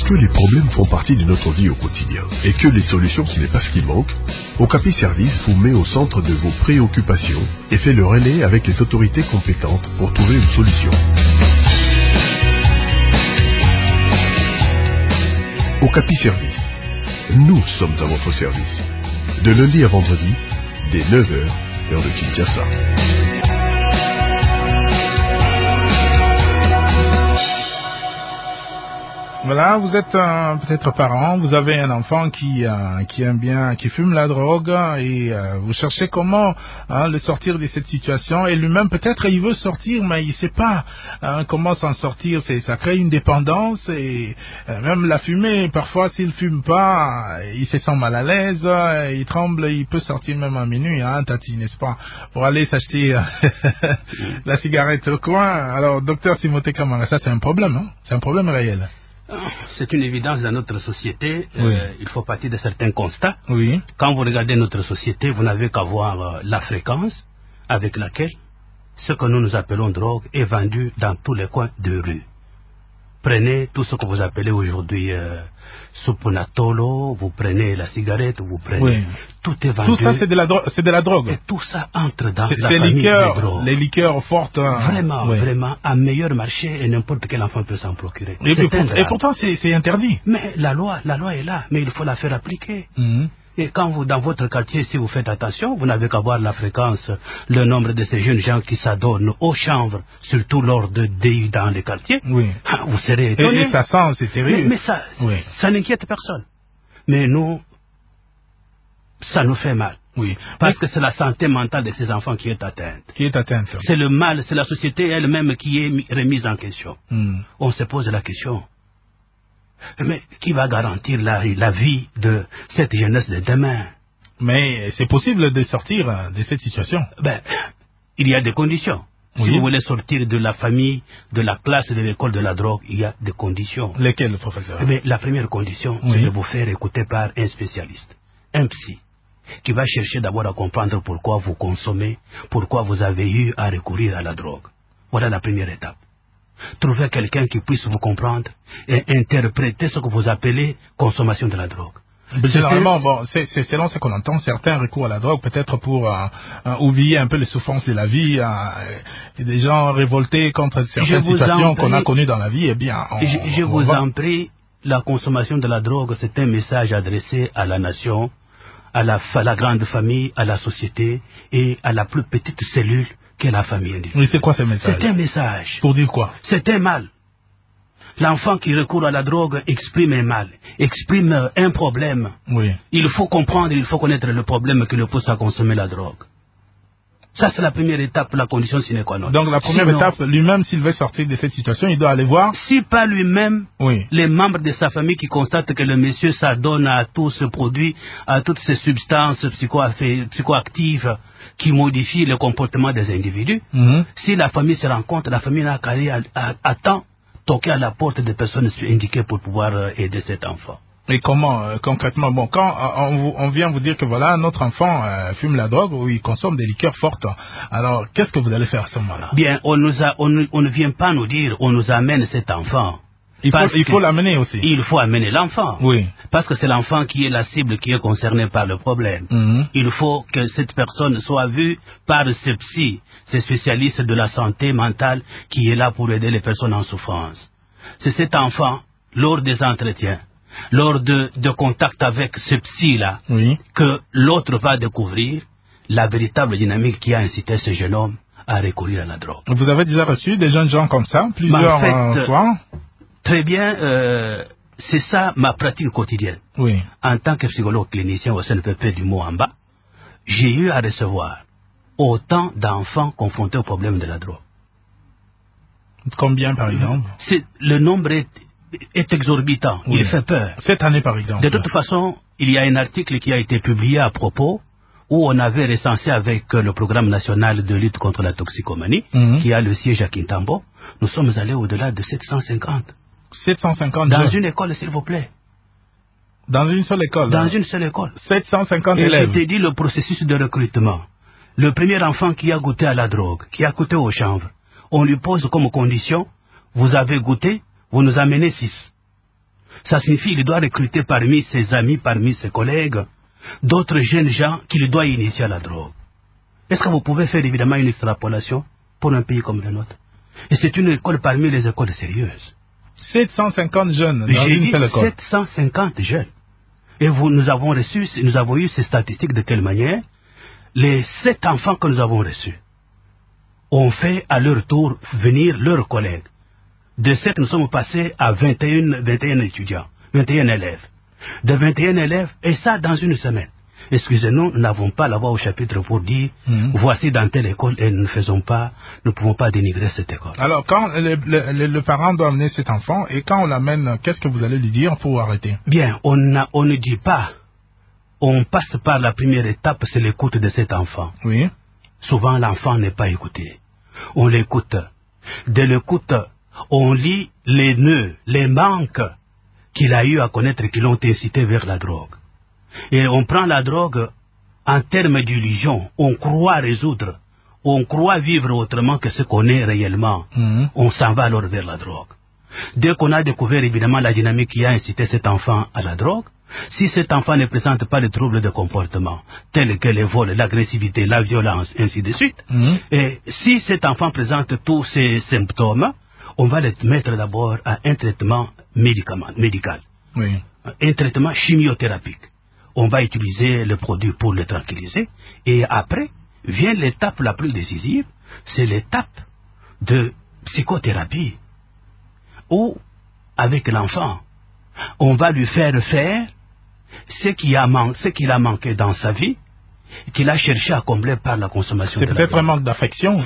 que les problèmes font partie de notre vie au quotidien et que les solutions, ce n'est pas ce qui manque, Okapi Service vous met au centre de vos préoccupations et fait le relais avec les autorités compétentes pour trouver une solution. Okapi Service, nous sommes à votre service. De lundi à vendredi, dès 9h, heure de Kinshasa. Voilà, vous êtes peut-être parent, vous avez un enfant qui aime bien, qui fume la drogue et vous cherchez comment le sortir de cette situation et lui-même peut-être il veut sortir mais il sait pas comment s'en sortir, ça crée une dépendance et même la fumée, parfois s'il fume pas, il se sent mal à l'aise, il tremble, il peut sortir même à minuit, Tati, n'est-ce pas, pour aller s'acheter la cigarette au coin. Alors docteur Timothée Kamara, ça c'est un problème, c'est un problème réel. C'est une évidence dans notre société. Oui. Il faut partir de certains constats. Oui. Quand vous regardez notre société, vous n'avez qu'à voir la fréquence avec laquelle ce que nous appelons drogue est vendu dans tous les coins de rue. Prenez tout ce que vous appelez aujourd'hui Supunatolo, vous prenez la cigarette, vous prenez... Oui. Tout est vendu. Tout ça, c'est de la drogue. Et tout ça entre dans la famille des drogues. Les liqueurs fortes. Vraiment, oui. Vraiment, à meilleur marché et n'importe quel enfant peut s'en procurer. Et pourtant, c'est interdit. Mais la loi est là, mais il faut la faire appliquer. Et quand vous, dans votre quartier, si vous faites attention, vous n'avez qu'à voir la fréquence, le nombre de ces jeunes gens qui s'adonnent aux chanvres, surtout lors de déus dans les quartiers. Oui. Vous serez étonnés. Et ça sent, c'est terrible. Mais ça n'inquiète personne. Mais nous, ça nous fait mal. Oui. Parce que c'est la santé mentale de ces enfants qui est atteinte. C'est le mal, c'est la société elle-même qui est remise en question. On se pose la question. Mais qui va garantir la vie de cette jeunesse de demain? Mais c'est possible de sortir de cette situation. Il y a des conditions. Oui. Si vous voulez sortir de la famille, de la classe, de l'école de la drogue, il y a des conditions. Lesquelles, professeur? La première condition, c'est de vous faire écouter par un spécialiste, un psy, qui va chercher d'abord à comprendre pourquoi vous consommez, pourquoi vous avez eu à recourir à la drogue. Voilà la première étape. Trouver quelqu'un qui puisse vous comprendre et interpréter ce que vous appelez consommation de la drogue. Généralement, c'est selon ce qu'on entend, certains recourent à la drogue peut-être pour oublier un peu les souffrances de la vie. Des gens révoltés contre certaines situations qu'on a connues dans la vie, je vous en prie, la consommation de la drogue, c'est un message adressé à la nation, à la grande famille, à la société et à la plus petite cellule qu'est la famille individuelle. Oui, c'est quoi ce message? C'est un message. Pour dire quoi? C'est un mal. L'enfant qui recourt à la drogue exprime un mal, exprime un problème. Oui. Il faut comprendre, il faut connaître le problème qui le pousse à consommer la drogue. Ça, c'est la première étape, la condition sine qua non. Donc, la première étape, lui-même, s'il veut sortir de cette situation, il doit aller voir... Si pas lui-même, les membres de sa famille qui constatent que le monsieur s'adonne à tout ce produit, à toutes ces substances psychoactives qui modifient le comportement des individus, si la famille se rend compte, la famille n'a qu'à aller à temps toquer à la porte des personnes indiquées pour pouvoir aider cet enfant. Et comment, concrètement, quand on vient vous dire que voilà, notre enfant fume la drogue ou il consomme des liqueurs fortes, alors qu'est-ce que vous allez faire à ce moment-là? Bien, on ne vient pas nous dire, on nous amène cet enfant. Il faut l'amener aussi. Il faut amener l'enfant. Oui. Parce que c'est l'enfant qui est la cible, qui est concerné par le problème. Il faut que cette personne soit vue par ce psy, ces spécialistes de la santé mentale qui est là pour aider les personnes en souffrance. C'est cet enfant, lors des entretiens, lors de contact avec ce psy-là, que l'autre va découvrir la véritable dynamique qui a incité ce jeune homme à recourir à la drogue. Vous avez déjà reçu des jeunes gens comme ça, plusieurs fois? Très bien, c'est ça ma pratique quotidienne. Oui. En tant que psychologue clinicien au CNPP du Moamba, j'ai eu à recevoir autant d'enfants confrontés au problème de la drogue. Combien par exemple? Le nombre est exorbitant, il fait peur. Cette année par exemple? De toute façon, il y a un article qui a été publié à propos où on avait recensé avec le programme national de lutte contre la toxicomanie, qui a le siège à Kintambo, nous sommes allés au-delà de 750. 750 dans une école, s'il vous plaît. Dans une seule école? Dans une seule école. 750 élèves. Et je t'ai dit le processus de recrutement. Le premier enfant qui a goûté à la drogue, qui a goûté au chanvre, on lui pose comme condition, vous avez goûté, vous nous amenez 6. Ça signifie qu'il doit recruter parmi ses amis, parmi ses collègues, d'autres jeunes gens qu'il doit initier à la drogue. Est-ce que vous pouvez faire évidemment une extrapolation pour un pays comme le nôtre? Et c'est une école parmi les écoles sérieuses. 750 jeunes dans une seule école. 750 jeunes. Et nous avons eu ces statistiques de telle manière. Les 7 enfants que nous avons reçus ont fait à leur tour venir leurs collègues. De 7, nous sommes passés à 21 étudiants, 21 élèves. De 21 élèves, et ça dans une semaine. Excusez-nous, nous n'avons pas la voix au chapitre pour dire voici dans telle école et nous ne pouvons pas dénigrer cette école. Alors, quand le parent doit amener cet enfant et quand on l'amène, qu'est-ce que vous allez lui dire pour arrêter? Bien, on ne dit pas. On passe par la première étape, c'est l'écoute de cet enfant. Oui. Souvent, l'enfant n'est pas écouté. On l'écoute. De l'écoute, on lit les nœuds, les manques qu'il a eu à connaître qui l'ont incité vers la drogue. Et on prend la drogue en termes d'illusion. On croit résoudre. On croit vivre autrement que ce qu'on est réellement. On s'en va alors vers la drogue. Dès qu'on a découvert évidemment la dynamique qui a incité cet enfant à la drogue, si cet enfant ne présente pas de troubles de comportement, tels que les vols, l'agressivité, la violence, ainsi de suite, et si cet enfant présente tous ces symptômes, on va le mettre d'abord à un traitement médical, un traitement chimiothérapique. On va utiliser le produit pour le tranquilliser, et après vient l'étape la plus décisive, c'est l'étape de psychothérapie, où, avec l'enfant, on va lui faire ce qu'il a manqué dans sa vie, qu'il a cherché à combler par la consommation de la drogue. C'est peut-être un manque d'affection.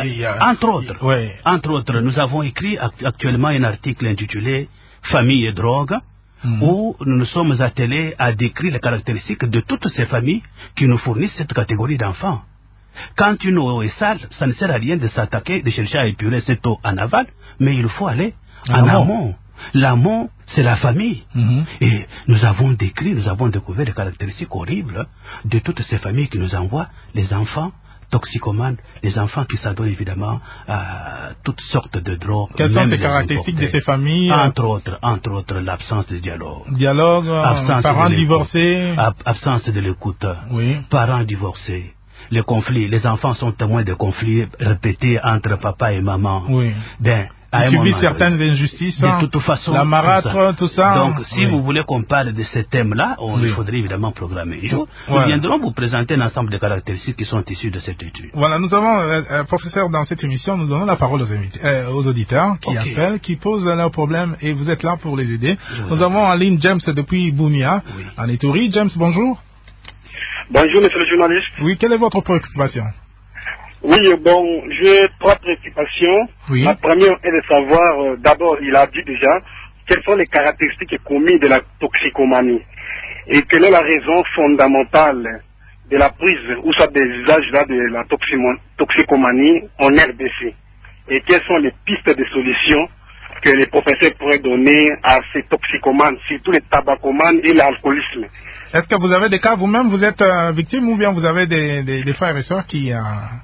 Entre autres, nous avons écrit actuellement un article intitulé « Famille et drogue », où nous nous sommes attelés à décrire les caractéristiques de toutes ces familles qui nous fournissent cette catégorie d'enfants. Quand une eau est sale, ça ne sert à rien de s'attaquer, de chercher à épurer cette eau en aval, mais il faut aller en amont. L'amont, c'est la famille. Et nous avons découvert les caractéristiques horribles de toutes ces familles qui nous envoient les enfants toxicomanes, les enfants qui s'adonnent évidemment à toutes sortes de drogues. Quelles sont ces caractéristiques de ces familles? Entre autres, l'absence de dialogue. Parents divorcés. Absence de l'écoute. Parents divorcés. Les conflits, les enfants sont témoins de conflits répétés entre papa et maman. Ils subissent certaines injustices, de toute façon, la marâtre, tout ça. Donc, si vous voulez qu'on parle de ces thèmes-là, il faudrait évidemment programmer un jour. Nous viendrons vous présenter un ensemble de caractéristiques qui sont issues de cette étude. Voilà, nous avons, professeur, dans cette émission, nous donnons la parole aux auditeurs qui appellent, qui posent leurs problèmes, et vous êtes là pour les aider. Nous avons en ligne James depuis Bunia, en Ituri. James, bonjour. Bonjour, monsieur le journaliste. Oui, quelle est votre préoccupation? Oui, bon, j'ai 3 préoccupations. La première est de savoir, d'abord, il a dit déjà, quelles sont les caractéristiques communes de la toxicomanie et quelle est la raison fondamentale de la prise ou soit des usages là de la toxicomanie en RDC et quelles sont les pistes de solutions que les professeurs pourraient donner à ces toxicomanes, surtout les tabacomanes et l'alcoolisme. Est-ce que vous avez des cas vous-même, vous êtes victime ou bien vous avez des frères et sœurs qui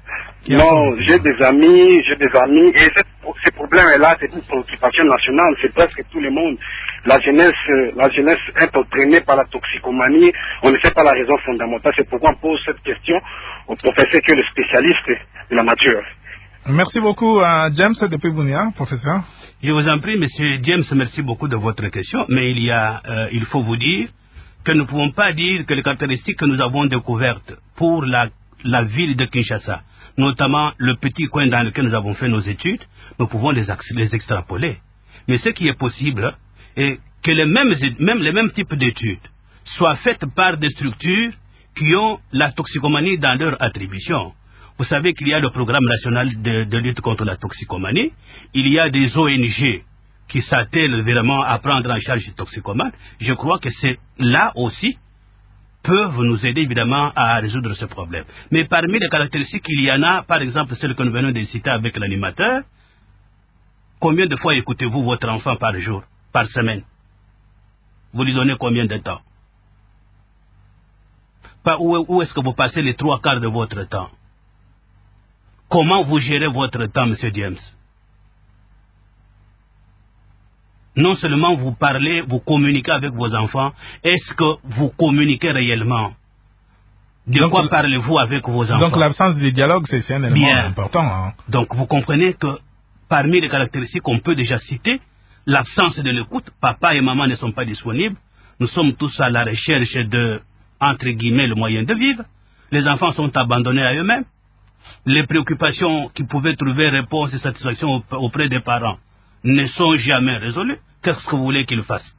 non, j'ai des amis, et ce problème-là, c'est une préoccupation nationale, c'est presque tout le monde. La jeunesse est entraînée par la toxicomanie, on ne sait pas la raison fondamentale, c'est pourquoi on pose cette question au professeur qui est le spécialiste de la nature. Merci beaucoup à James depuis Bunia, professeur. Je vous en prie, monsieur James, merci beaucoup de votre question, mais il faut vous dire que nous ne pouvons pas dire que les caractéristiques que nous avons découvertes pour la ville de Kinshasa, notamment le petit coin dans lequel nous avons fait nos études, nous pouvons les extrapoler. Mais ce qui est possible est que les mêmes types d'études soient faites par des structures qui ont la toxicomanie dans leur attribution. Vous savez qu'il y a le programme national de lutte contre la toxicomanie, il y a des ONG qui s'attellent vraiment à prendre en charge les toxicomanes. Je crois que c'est là aussi peuvent nous aider évidemment à résoudre ce problème. Mais parmi les caractéristiques, il y en a, par exemple, celle que nous venons de citer avec l'animateur. Combien de fois écoutez-vous votre enfant par jour, par semaine? Vous lui donnez combien de temps? Où est-ce que vous passez les 3/4 de votre temps? Comment vous gérez votre temps, monsieur James? non seulement vous parlez, vous communiquez avec vos enfants, est-ce que vous communiquez réellement? De quoi parlez-vous avec vos enfants? Donc l'absence de dialogue, c'est un élément important. Hein. Donc vous comprenez que parmi les caractéristiques qu'on peut déjà citer, l'absence de l'écoute, papa et maman ne sont pas disponibles, nous sommes tous à la recherche de, entre guillemets, le moyen de vivre, les enfants sont abandonnés à eux-mêmes, les préoccupations qui pouvaient trouver réponse et satisfaction auprès des parents ne sont jamais résolues. Qu'est-ce que vous voulez qu'ils fassent?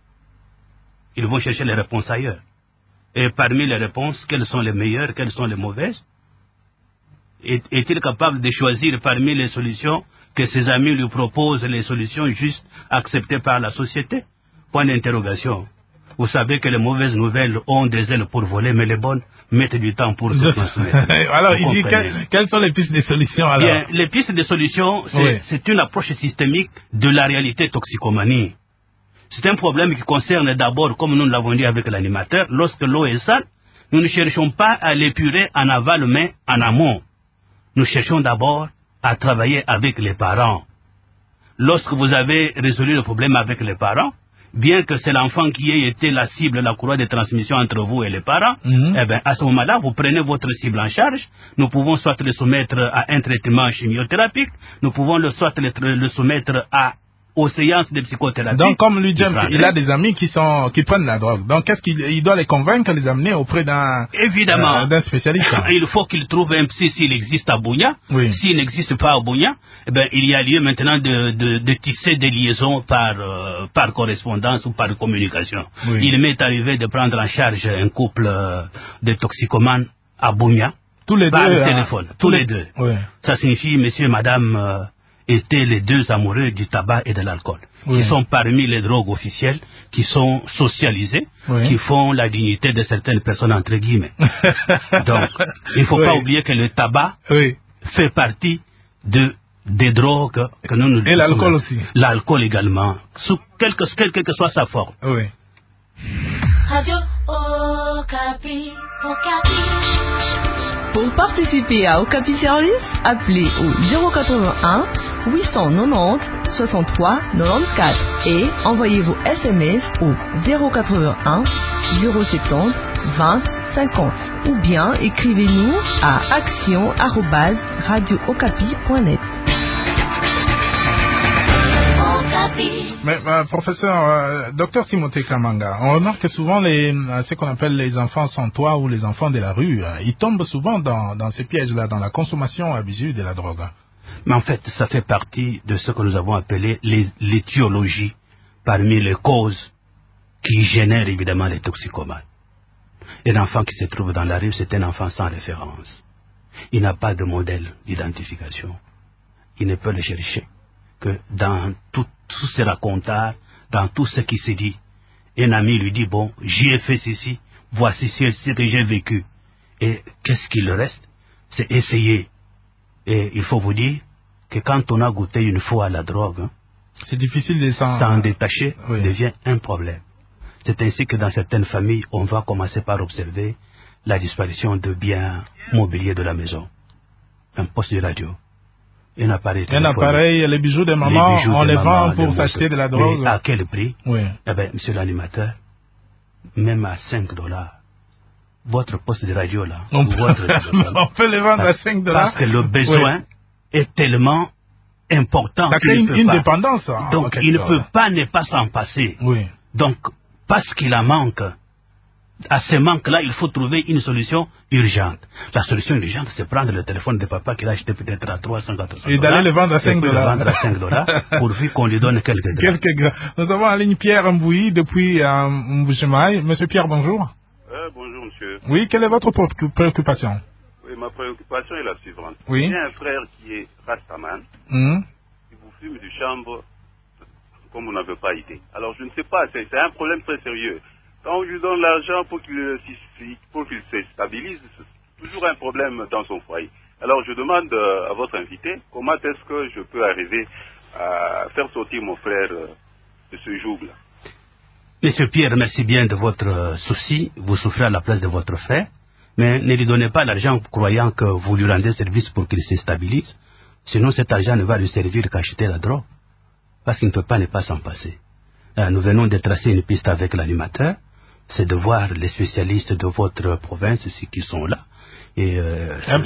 Ils vont chercher les réponses ailleurs. Et parmi les réponses, quelles sont les meilleures, quelles sont les mauvaises? Est-il capable de choisir parmi les solutions que ses amis lui proposent, les solutions justes acceptées par la société? Point d'interrogation. Vous savez que les mauvaises nouvelles ont des ailes pour voler, mais les bonnes mettent du temps pour se transmettre. Alors, il dit quelles sont les pistes de solutions alors? Bien, les pistes de solutions, c'est une approche systémique de la réalité toxicomanie. C'est un problème qui concerne d'abord, comme nous l'avons dit avec l'animateur, lorsque l'eau est sale, nous ne cherchons pas à l'épurer en aval, mais en amont. Nous cherchons d'abord à travailler avec les parents. Lorsque vous avez résolu le problème avec les parents, bien que c'est l'enfant qui ait été la cible, la courroie de transmission entre vous et les parents, eh bien, à ce moment-là, vous prenez votre cible en charge. Nous pouvons soit le soumettre à un traitement chimiothérapique, nous pouvons soit le soumettre aux séances de psychothérapie. Donc, comme lui, James, il a des amis qui prennent la drogue. Donc, qu'est-ce qu'il doit les convaincre, les amener auprès d'un spécialiste? Il faut qu'il trouve un psy s'il existe à Bunia. Oui. S'il n'existe pas à Bunia, eh ben, il y a lieu maintenant de tisser des liaisons par correspondance ou par communication. Oui. Il m'est arrivé de prendre en charge un couple de toxicomanes à Bunia. Tous les par deux. Téléphone. Tous les deux. Oui. Ça signifie, monsieur et madame, étaient les deux amoureux du tabac et de l'alcool, qui sont parmi les drogues officielles, qui sont socialisées, qui font la dignité de certaines personnes, entre guillemets. Donc, il ne faut pas oublier que le tabac fait partie des drogues que nous et l'alcool aussi. L'alcool également, sous quelle que soit sa forme. Oui. Radio Okapi, Okapi. Pour participer à Okapi Service, appelez au 081 890 63 94 et envoyez vos SMS au 081 070 20 50 ou bien écrivez-nous à action@radiookapi.net. Mais professeur, docteur Timothée Kamanga, on remarque que souvent ce qu'on appelle les enfants sans toit ou les enfants de la rue, ils tombent souvent dans ces pièges-là, dans la consommation abusive de la drogue. Mais en fait, ça fait partie de ce que nous avons appelé l'étiologie parmi les causes qui génèrent évidemment les toxicomanes. Un enfant qui se trouve dans la rue, c'est un enfant sans référence. Il n'a pas de modèle d'identification. Il ne peut le chercher que dans tous ces racontards, dans tout ce qui se dit. Un ami lui dit, bon, j'y ai fait ceci, voici ce que j'ai vécu. Et qu'est-ce qu'il reste? C'est essayer. Et il faut vous dire que quand on a goûté une fois à la drogue, c'est difficile de s'en détacher, devient un problème. C'est ainsi que dans certaines familles, on va commencer par observer la disparition de biens mobiliers de la maison. Un poste de radio, un appareil téléphonique, les bijoux de maman, on les vend pour s'acheter de la drogue. Mais à quel prix? Oui. Eh bien, monsieur l'animateur, même à $5, votre poste de radio là, on peut les vendre à $5. Parce que le besoin est tellement important. C'est une dépendance. Donc, il ne peut pas ne pas s'en passer. Oui. Donc, parce qu'il en manque, à ce manque-là, il faut trouver une solution urgente. La solution urgente, c'est prendre le téléphone de papa qu'il a acheté peut-être à 300, 400 et d'aller le vendre à $5. Et le vendre à $5 pourvu qu'on lui donne quelques grammes. Nous avons en ligne Pierre Mbouyi depuis Mbujimaï. Monsieur Pierre, bonjour. Bonjour, monsieur. Oui, quelle est votre préoccupation? Oui, ma préoccupation est la suivante. Oui. J'ai un frère qui est Rastaman, qui vous fume du chanvre comme vous n'avez pas idée. Alors, je ne sais pas, c'est un problème très sérieux. Quand je lui donne l'argent pour qu'il se stabilise, c'est toujours un problème dans son foyer. Alors, je demande à votre invité, comment est-ce que je peux arriver à faire sortir mon frère de ce joug-là? Monsieur Pierre, merci bien de votre souci. Vous souffrez à la place de votre frère, mais ne lui donnez pas l'argent croyant que vous lui rendez service pour qu'il se stabilise. Sinon, cet argent ne va lui servir qu'à acheter la drogue, parce qu'il ne peut pas ne pas s'en passer. nous venons de tracer une piste avec l'animateur, c'est de voir les spécialistes de votre province, ceux qui sont là. Et un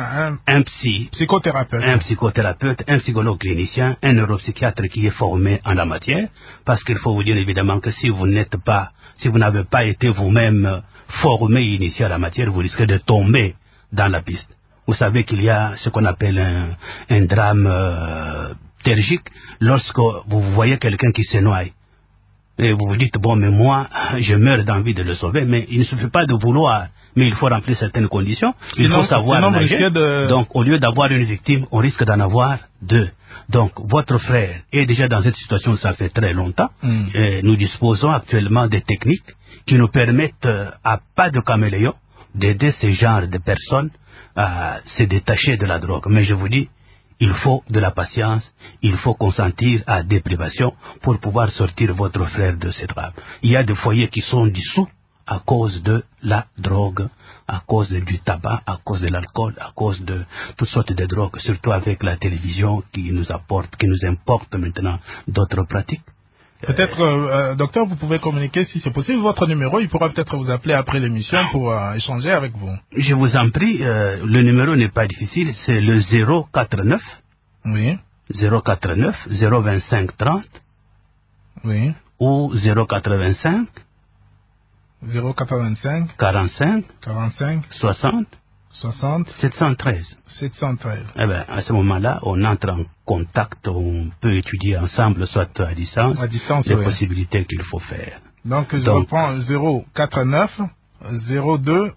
psychothérapeute, un psychologue clinicien, un neuropsychiatre qui est formé en la matière, parce qu'il faut vous dire évidemment que si vous n'avez pas été vous-même formé et initié à la matière, vous risquez de tomber dans la piste. Vous savez qu'il y a ce qu'on appelle un drame tragique lorsque vous voyez quelqu'un qui se noie. Et vous vous dites, bon, mais moi, je meurs d'envie de le sauver, mais il ne suffit pas de vouloir, mais il faut remplir certaines conditions. Il faut savoir nager. Donc, au lieu d'avoir une victime, on risque d'en avoir deux. Donc, votre frère est déjà dans cette situation, ça fait très longtemps. Et nous disposons actuellement des techniques qui nous permettent, à pas de caméléon, d'aider ce genre de personnes à se détacher de la drogue. Mais je vous dis, il faut de la patience, il faut consentir à des privations pour pouvoir sortir votre frère de cette drame. Il y a des foyers qui sont dissous à cause de la drogue, à cause du tabac, à cause de l'alcool, à cause de toutes sortes de drogues, surtout avec la télévision qui nous importe maintenant d'autres pratiques. Peut-être, docteur, vous pouvez communiquer si c'est possible. Votre numéro, il pourra peut-être vous appeler après l'émission pour échanger avec vous. Je vous en prie, le numéro n'est pas difficile, c'est le 049. Oui. 049 025 30. Oui. Ou 085. 085. 45. 60. 713. Eh bien, à ce moment-là, on entre en contact, on peut étudier ensemble, soit à distance les possibilités qu'il faut faire. Donc, je reprends 049 02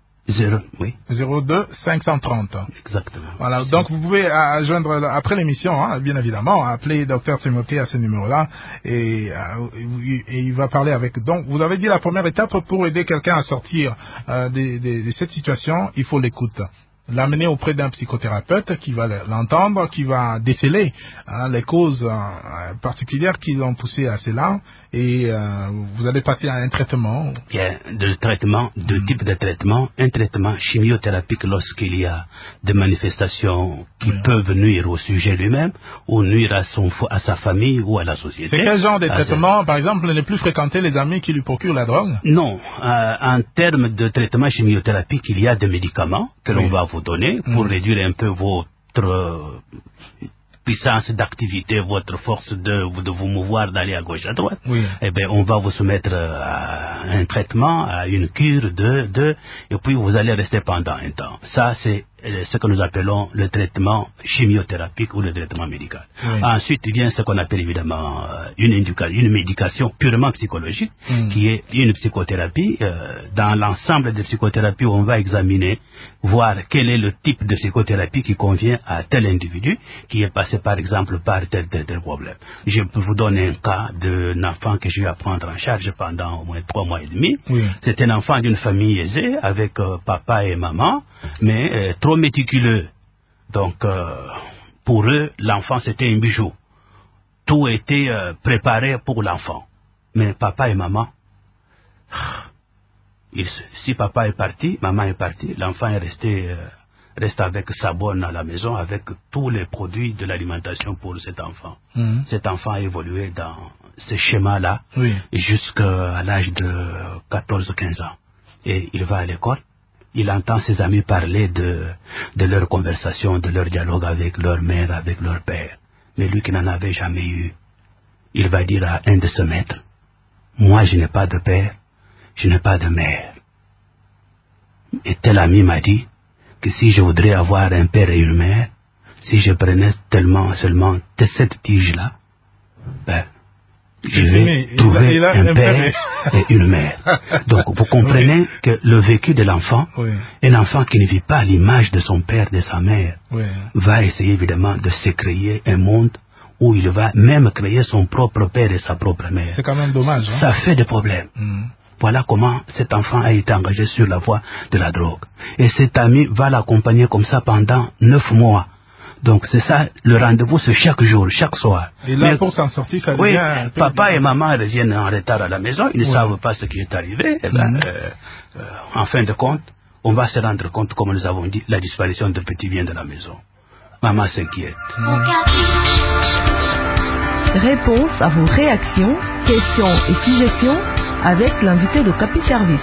530. Exactement. Voilà. Merci. Donc vous pouvez joindre après l'émission, bien évidemment, appeler Dr Timothée à ce numéro-là et il va parler avec. Donc vous avez dit la première étape pour aider quelqu'un à sortir de cette situation, il faut l'écoute. L'amener auprès d'un psychothérapeute qui va l'entendre, qui va déceler les causes particulières qui l'ont poussé à cela, et vous allez passer à un traitement. Il y a deux types de traitements. Un traitement chimiothérapique lorsqu'il y a des manifestations qui peuvent nuire au sujet lui-même, ou nuire à sa famille ou à la société. C'est quel genre de traitement, par exemple, ne plus fréquenter les amis qui lui procurent la drogue? Non. En termes de traitement chimiothérapique, il y a des médicaments que l'on va vous donner pour réduire un peu votre puissance d'activité, votre force de vous mouvoir d'aller à gauche à droite. Eh bien, on va vous soumettre à un traitement, à une cure et puis vous allez rester pendant un temps. Ça, c'est ce que nous appelons le traitement chimiothérapique ou le traitement médical. Ensuite, il y a ce qu'on appelle évidemment une médication purement psychologique, qui est une psychothérapie. Dans l'ensemble des psychothérapies, on va examiner, voir quel est le type de psychothérapie qui convient à tel individu qui est passé par exemple par tel problème. Je peux vous donner un cas d'un enfant que j'ai eu à prendre en charge pendant au moins 3 mois et demi. C'est un enfant d'une famille aisée avec papa et maman, mais trop méticuleux. Donc, pour eux, l'enfant, c'était un bijou. Tout était préparé pour l'enfant. Mais papa et maman, si papa est parti, maman est partie, l'enfant est reste avec sa bonne à la maison, avec tous les produits de l'alimentation pour cet enfant. Cet enfant a évolué dans ce schéma-là jusqu'à l'âge de 14-15 ans. Et il va à l'école. Il entend ses amis parler de leur conversation, de leur dialogue avec leur mère, avec leur père. Mais lui qui n'en avait jamais eu, il va dire à un de ses maîtres, « Moi, je n'ai pas de père, je n'ai pas de mère. » Et tel ami m'a dit que si je voudrais avoir un père et une mère, si je prenais seulement cette tige-là, je vais trouver un père et une mère. Donc, vous comprenez que le vécu de l'enfant, un enfant qui ne vit pas à l'image de son père, de sa mère, va essayer évidemment de se créer un monde où il va même créer son propre père et sa propre mère. C'est quand même dommage. Ça fait des problèmes. Voilà comment cet enfant a été engagé sur la voie de la drogue. Et cet ami va l'accompagner comme ça pendant 9 mois. Donc c'est ça, le rendez-vous c'est chaque jour, chaque soir. Et là, pour s'en sortir, ça devient... papa et maman reviennent en retard à la maison, ils ne savent pas ce qui est arrivé. En fin de compte, on va se rendre compte, comme nous avons dit, la disparition de petit bien de la maison. Maman s'inquiète. Réponse à vos réactions questions et suggestions avec l'invité de Capi Service.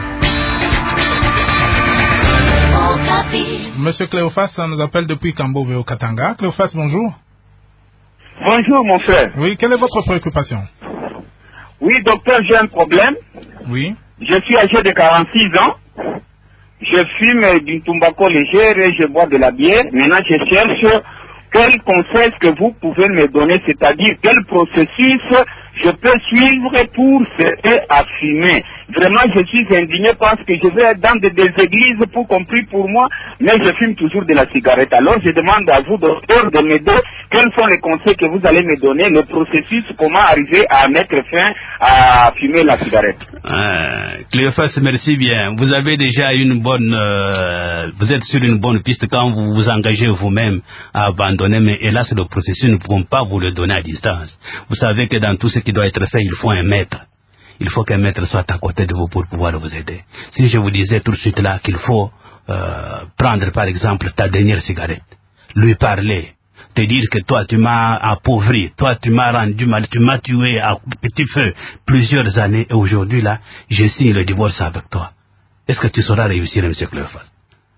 Monsieur Cléophas nous appelle depuis Kambove au Katanga. Cléophas, bonjour. Bonjour mon frère. Oui, quelle est votre préoccupation? Oui, docteur, j'ai un problème. Oui. Je suis âgé de 46 ans. Je fume du tobacco léger et je bois de la bière. Maintenant, je cherche quel conseil que vous pouvez me donner, c'est-à-dire quel processus je peux suivre pour cesser à fumer. Vraiment, je suis indigné parce que je vais dans des églises pour qu'on prie pour moi, mais je fume toujours de la cigarette. Alors, je demande à vous, docteur, de m'aider. Quels sont les conseils que vous allez me donner, le processus, comment arriver à mettre fin à fumer la cigarette? Cléophas, merci bien. Vous avez déjà une bonne... vous êtes sur une bonne piste quand vous vous engagez vous-même à abandonner, mais hélas, le processus, nous ne pouvons pas vous le donner à distance. Vous savez que dans tout ce qui doit être fait, il faut un maître. Il faut qu'un maître soit à côté de vous pour pouvoir vous aider. Si je vous disais tout de suite là qu'il faut prendre par exemple ta dernière cigarette, lui parler, te dire que toi tu m'as appauvri, toi tu m'as rendu mal, tu m'as tué à petit feu plusieurs années et aujourd'hui là, je signe le divorce avec toi. Est-ce que tu sauras réussir, M. Cléophas?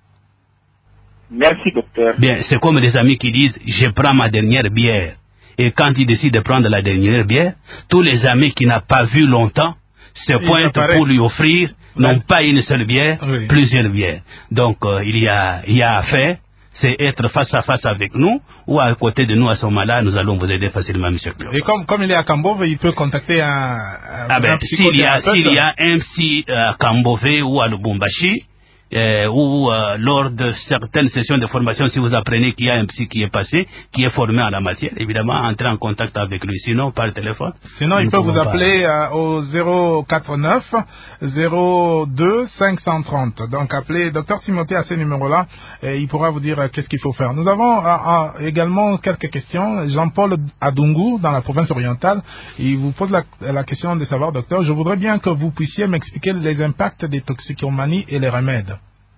Merci, docteur. Bien, c'est comme des amis qui disent, je prends ma dernière bière. Et quand il décide de prendre la dernière bière, tous les amis qui n'ont pas vu longtemps se pointent pour lui offrir, non pas une seule bière, plusieurs bières. Donc, il y a à faire, c'est être face à face avec nous, ou à côté de nous à ce moment-là, nous allons vous aider facilement, M. Claude. Et comme il est à Kambove, il peut contacter un s'il y a un psy à Kambove ou à Lubumbashi, ou lors de certaines sessions de formation, si vous apprenez qu'il y a un psy qui est passé, qui est formé en la matière, évidemment, entrez en contact avec lui, sinon par téléphone. Sinon, il peut vous appeler au 049 02 530. Donc, appelez Dr Timothée à ce numéro-là et il pourra vous dire qu'est-ce qu'il faut faire. Nous avons également quelques questions. Jean-Paul Adungu, dans la province orientale, il vous pose la question de savoir, docteur, je voudrais bien que vous puissiez m'expliquer les impacts des toxicomanies et les remèdes.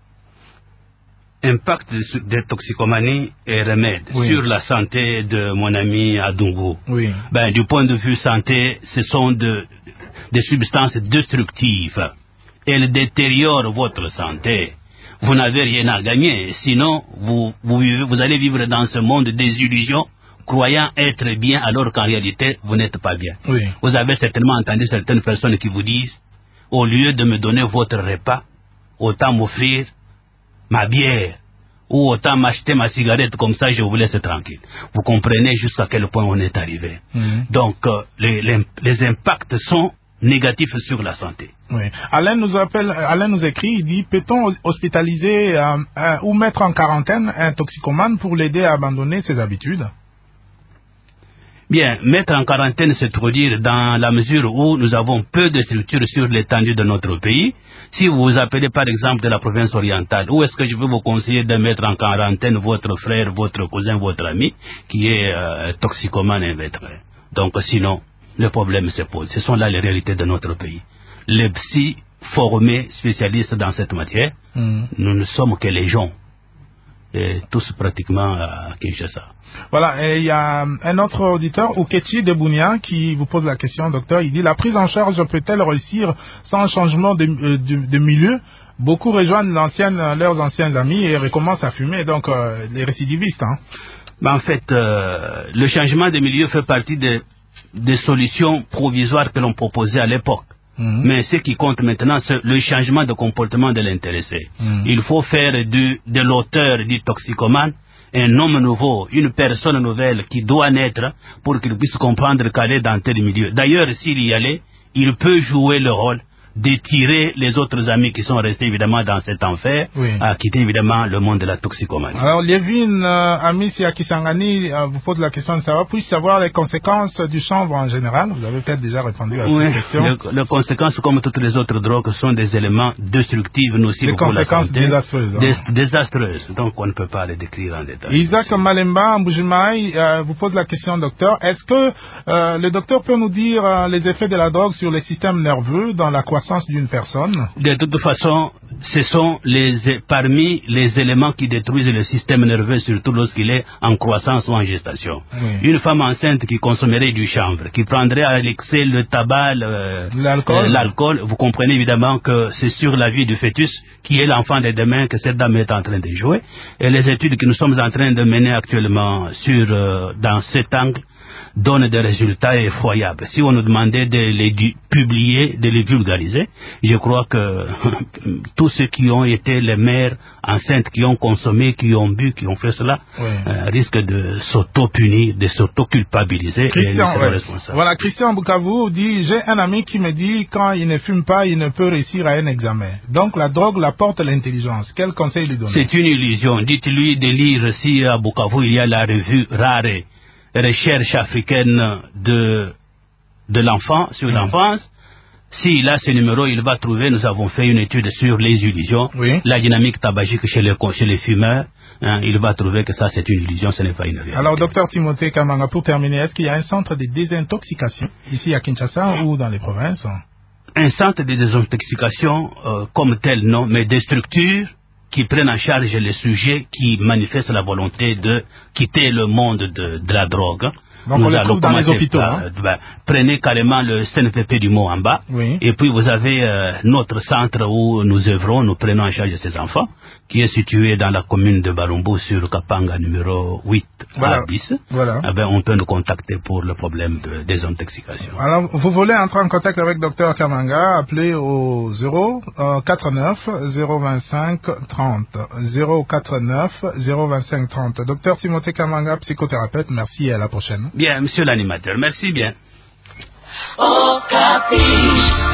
Impact des toxicomanies et remèdes sur la santé de mon ami Adungu. Ben, du point de vue santé, ce sont des substances destructives. Elles détériorent votre santé. Vous n'avez rien à gagner. Sinon, vous allez vivre dans ce monde des illusions, croyant être bien alors qu'en réalité, vous n'êtes pas bien. Vous avez certainement entendu certaines personnes qui vous disent, au lieu de me donner votre repas, autant m'offrir ma bière, ou autant m'acheter ma cigarette, comme ça je vous laisse tranquille. Vous comprenez jusqu'à quel point on est arrivé. Donc, les impacts sont négatifs sur la santé. Alain nous écrit, il dit, peut-on hospitaliser ou mettre en quarantaine un toxicomane pour l'aider à abandonner ses habitudes? Bien, mettre en quarantaine, c'est trop dire dans la mesure où nous avons peu de structures sur l'étendue de notre pays. Si vous vous appelez par exemple de la province orientale, où est-ce que je peux vous conseiller de mettre en quarantaine votre frère, votre cousin, votre ami, qui est toxicomane invétéré? Donc sinon, le problème se pose. Ce sont là les réalités de notre pays. Les psy formés, spécialistes dans cette matière, nous ne sommes que les gens. Et tous pratiquement à Kinshasa. Voilà, et il y a un autre auditeur, Okechi de Bounia, qui vous pose la question, docteur. Il dit, la prise en charge peut-elle réussir sans changement de milieu? Beaucoup rejoignent leurs anciens amis et recommencent à fumer, donc les récidivistes. En fait, le changement de milieu fait partie des solutions provisoires que l'on proposait à l'époque. Mais ce qui compte maintenant, c'est le changement de comportement de l'intéressé. Il faut faire de l'auteur du toxicomane un homme nouveau, une personne nouvelle qui doit naître pour qu'il puisse comprendre qu'elle est dans tel milieu. D'ailleurs, s'il y allait, il peut jouer le rôle d'étirer les autres amis qui sont restés évidemment dans cet enfer à quitter évidemment le monde de la toxicomanie. Alors, Lévin Amissi Akisangani vous pose la question de savoir, puis savoir les conséquences du chanvre en général. Vous avez peut-être déjà répondu à cette question. Les conséquences, comme toutes les autres drogues, sont des éléments destructifs, nocifs pour la santé. Des conséquences désastreuses. Désastreuses. Donc, on ne peut pas les décrire en détail. Isaac Malemba Mboujimaï vous pose la question, docteur. Est-ce que le docteur peut nous dire les effets de la drogue sur le système nerveux dans la croissance d'une personne? De toute façon, ce sont parmi les éléments qui détruisent le système nerveux, surtout lorsqu'il est en croissance ou en gestation. Oui. Une femme enceinte qui consommerait du chanvre, qui prendrait à l'excès le tabac, l'alcool, vous comprenez évidemment que c'est sur la vie du fœtus, qui est l'enfant de demain, que cette dame est en train de jouer. Et les études que nous sommes en train de mener actuellement dans cet angle donnent des résultats effroyables. Si on nous demandait de les publier, de les vulgariser, je crois que tous ceux qui ont été les mères enceintes, qui ont consommé, qui ont bu, qui ont fait cela, risquent de s'auto-punir, de s'auto-culpabiliser. Christian, voilà, Christian Bukavu dit, j'ai un ami qui me dit, quand il ne fume pas, il ne peut réussir à un examen. Donc la drogue l'apporte l'intelligence. Quel conseil lui donner? C'est une illusion. Dites-lui de lire, si à Bukavu il y a la revue Rare, recherche africaine de l'enfant, sur l'enfance. S'il a ce numéro, il va trouver, nous avons fait une étude sur les illusions, la dynamique tabagique chez les fumeurs, il va trouver que ça c'est une illusion, ce n'est pas une réalité. Alors docteur Timothée Kamanga, pour terminer, est-ce qu'il y a un centre de désintoxication ici à Kinshasa ou dans les provinces? Un centre de désintoxication comme tel, non, mais des structures qui prennent en charge les sujets qui manifestent la volonté de quitter le monde de la drogue. Donc nous on les trouve dans les hôpitaux. Prenez carrément le CNPP du Mont en bas. Et puis vous avez notre centre où nous œuvrons, nous prenons en charge ces enfants, qui est situé dans la commune de Balumbu sur Kapanga numéro 8 à bis. On peut nous contacter pour le problème de désintoxication. Alors vous voulez entrer en contact avec Dr Kamanga, appelez au 049 025 30 049 025 30. Dr Timothée Kamanga, psychothérapeute, merci et à la prochaine. Bien, monsieur l'animateur, merci bien. Okapi.